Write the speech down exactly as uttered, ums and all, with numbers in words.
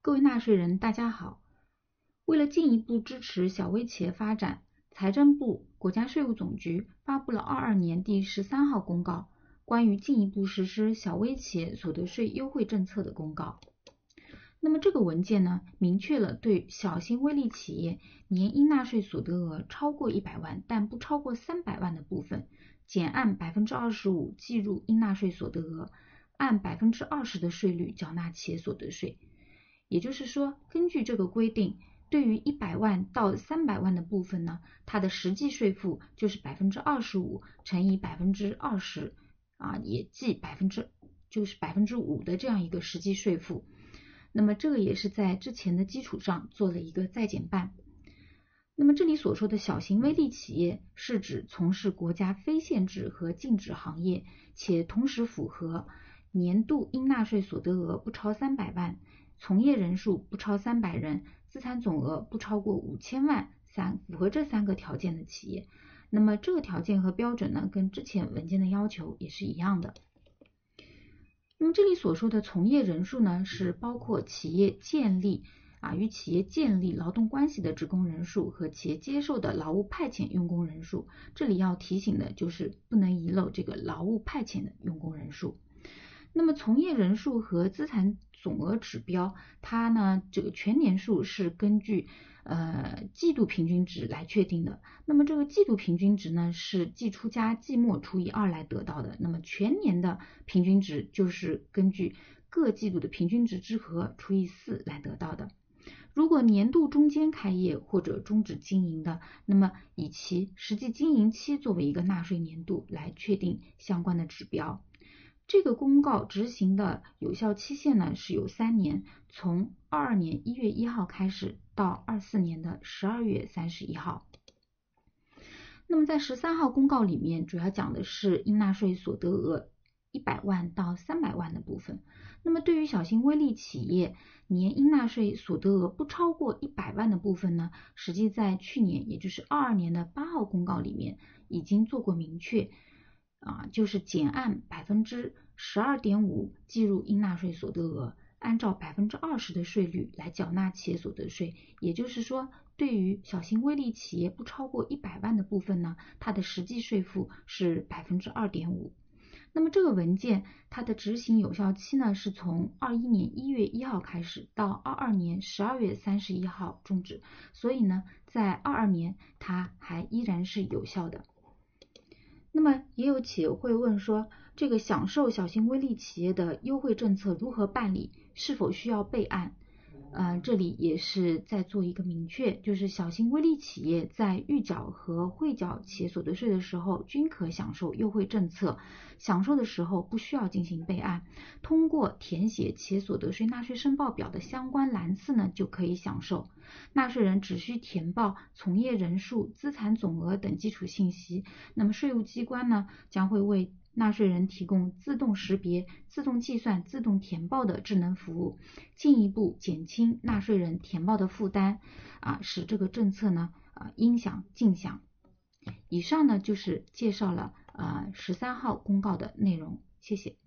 各位纳税人，大家好。为了进一步支持小微企业发展，财政部、国家税务总局发布了二二年第十三号公告，关于进一步实施小微企业所得税优惠政策的公告。那么这个文件呢，明确了对小型微利企业年应纳税所得额超过一百万，但不超过三百万的部分，减按 百分之二十五 计入应纳税所得额，按 百分之二十 的税率缴纳企业所得税。也就是说，根据这个规定，对于一百万到三百万的部分呢，它的实际税负就是 百分之二十五 乘以 百分之二十 啊，也计百分之就是 百分之五 的这样一个实际税负。那么这个也是在之前的基础上做了一个再减半。那么这里所说的小型微利企业是指从事国家非限制和禁止行业，且同时符合年度应纳税所得额不超三百万，从业人数不超三百人，资产总额不超过五千万，三符合这三个条件的企业。那么这个条件和标准呢，跟之前文件的要求也是一样的。那么这里所说的从业人数呢，是包括企业建立啊与企业建立劳动关系的职工人数和企业接受的劳务派遣用工人数。这里要提醒的就是不能遗漏这个劳务派遣的用工人数。那么从业人数和资产总额指标，它呢这个全年数是根据呃季度平均值来确定的。那么这个季度平均值呢是季初加季末除以二来得到的。那么全年的平均值就是根据各季度的平均值之和除以四来得到的。如果年度中间开业或者终止经营的，那么以其实际经营期作为一个纳税年度来确定相关的指标。这个公告执行的有效期限呢是有三年，从二二年一月一号开始到二四年的十二月三十一号。那么在十三号公告里面，主要讲的是应纳税所得额一百万到三百万的部分。那么对于小型微利企业年应纳税所得额不超过一百万的部分呢，实际在去年也就是二二年的八号公告里面已经做过明确。啊，就是减按 百分之十二点五 计入应纳税所得额，按照 百分之二十 的税率来缴纳企业所得税。也就是说，对于小型微利企业不超过一百万的部分呢，它的实际税负是 百分之二点五。那么这个文件它的执行有效期呢，是从二一年一月一号开始到二二年十二月三十一号终止，所以呢，在二二年它还依然是有效的。那么也有企业会问说，这个享受小型微利企业的优惠政策如何办理？是否需要备案？呃，这里也是在做一个明确，就是小型微利企业在预缴和汇缴企业所得税的时候，均可享受优惠政策。享受的时候不需要进行备案，通过填写企业所得税纳税申报表的相关栏次呢，就可以享受。纳税人只需填报从业人数、资产总额等基础信息，那么税务机关呢，将会为纳税人提供自动识别、自动计算、自动填报的智能服务，进一步减轻纳税人填报的负担，啊，使这个政策呢，啊，应享尽享。以上呢就是介绍了呃十三号公告的内容，谢谢。